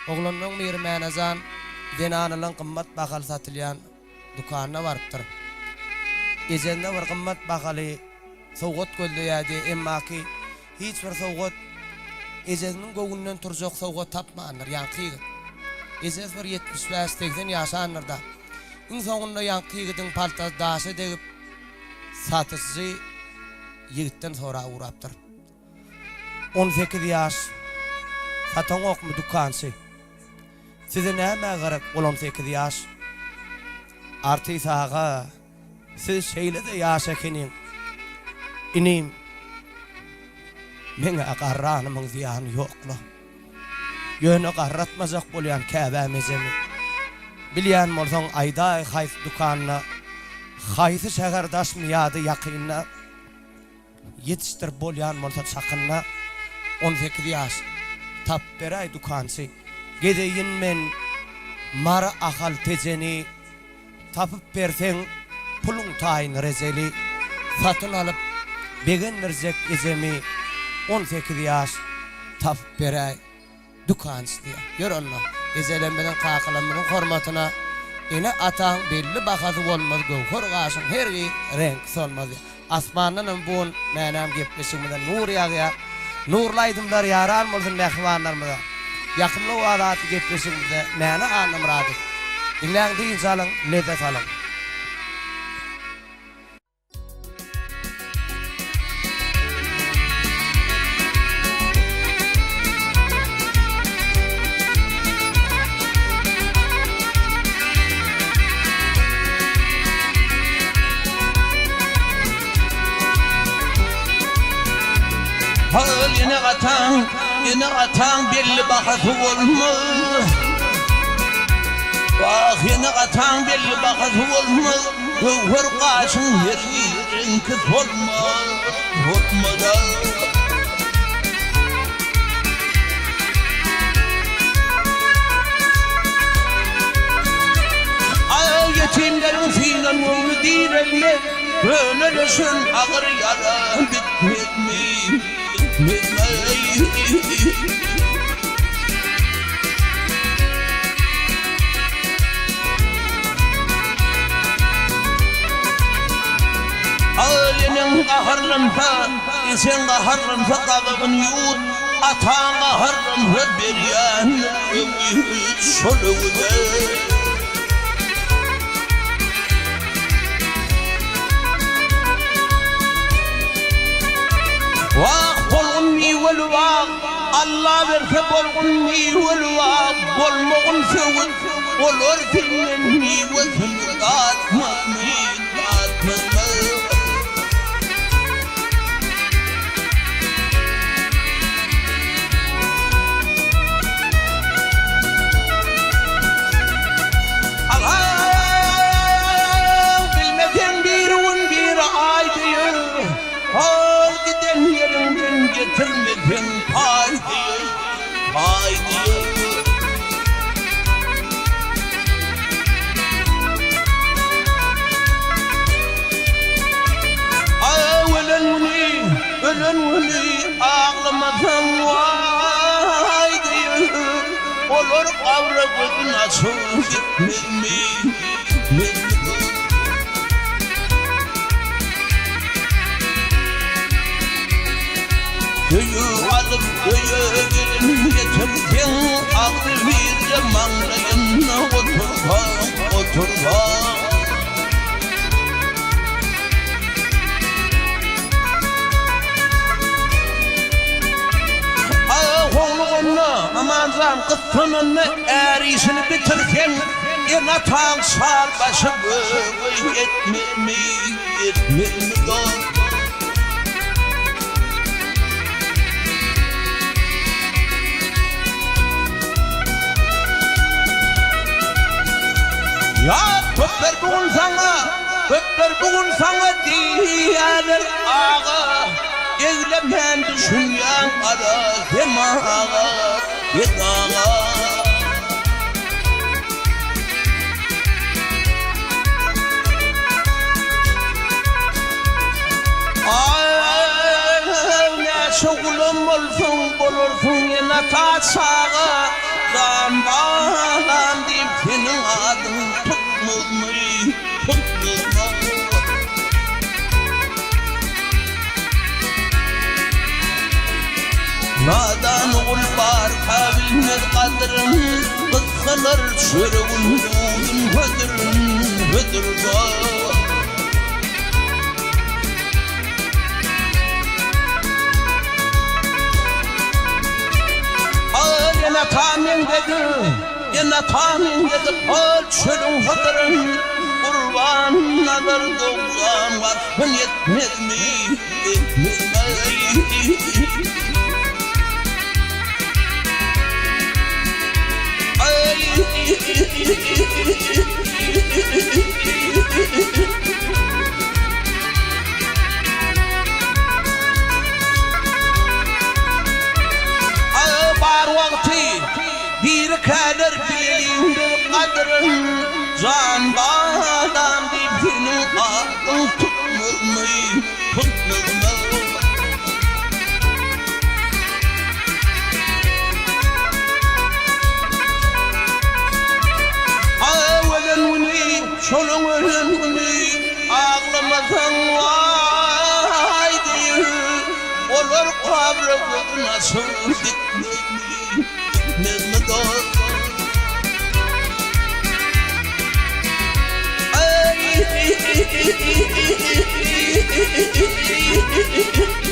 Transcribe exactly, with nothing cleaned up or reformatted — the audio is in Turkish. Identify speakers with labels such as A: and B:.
A: Oğlanın bir menazan denanılan qımmat bakal satılyan dukanına varıptır. Ejende bir qımmat bakalı sowgat göldüyadi emma ki hiç bir sowgat ejenin göğünden turjak sowgat tapmanır ýankygy. Ejes bir yetmiş beş seksen ýaşanyrda iň soňunda ýankygydyň paltas daşy degip satysy ýigitden sonra urapdyr. on sekiz ýaş satan okmy dukansy. Size näme gerek on sekiz ýaş? Arty saga siz şeýle de ýaş ekenin. Inim meňe agarranymyň ziýany ýokla. Ýöne garratmazak bolýan käbämezemi. Bilýän bolsaň aýda haýsy dukanyna, haýsy şäherdaşmy ýady ýakynna ýetiştir bolýan bolsa çakynna on sekiz ýaş tap beräý dukansy. Gedeyin men mara ahal tejeni tapıp berseň pulun taýyn rezeli satyn alyp begen mirzek ezemi on sekiz ýaş tapıp beräý dukansy diýär. Ýörenme ezelenmeden kakılanmanyň hormatyna ene ataň belli bahasy bolmaz gowhar gaşyň hergi renk solmaz. Asmandan bu menam gepleşigimden nur ýagýar. Nurlaydymlar ýaran bolsun mehmanlarymyza. Yakımlı o adatı gepleşimizde meni anlamradı. Dinleyen deyin salın, lezzet alın.
B: Hal yine atan, yine atan belli bakatı olmaz. Bak yine atan belli bakatı olmaz. Gövher kaşın her yerin kız olmaz. Olmadan ay yetimlerin filan onu direlme. Ölürüsün ağır yara bitmez mi? Ailenin qaharlansa, isen qaharlansa qalığın yut, atan qaharlansa beryan ümit soluğuda. Vaq bolgun miwel vaq, Allah verse bolgun miwel vaq, bolmogun sewit, bolor filmen miwel filgat ma'min batmazma. Allah bilmeden bir un bir aydır, al giden yerimden getirmedin paydır, paydır. Aa ölen veli, ölen veli ağlamadan vaydır. Olur avra gözün açıl gitmez mi? Köyü alıp köye gelin getirdim, ağrı bir de manglayınla oturma, oturma. Ağa oğluğunla amazan kıttımını erişini bitirken en atan sar başı böyle yetmir mi, yetmir mi doğru? Ya köpler bugün sana, köpler bugün sana diyeler ağa. Evlenmen düşünyen ara, hem ağa, yet ağa. Ay, ne şoğulum olsun, bulursun yine ta sağa. Dam bar kabilmez kadrın kızılır çürüğün dudun hödürün hödür var al yana tamin dedi yana tamin dedi al çürüğün hödürün kurban nadır doğan var yetmez mi yetmez mi bar vakti bir kader bilelim kadrın can bağdan dibinin aklın tutmur mu tutmur mu şolun ölümünü ağlamasan vay diyor olur kabrı nasıl gitmez mi dost ay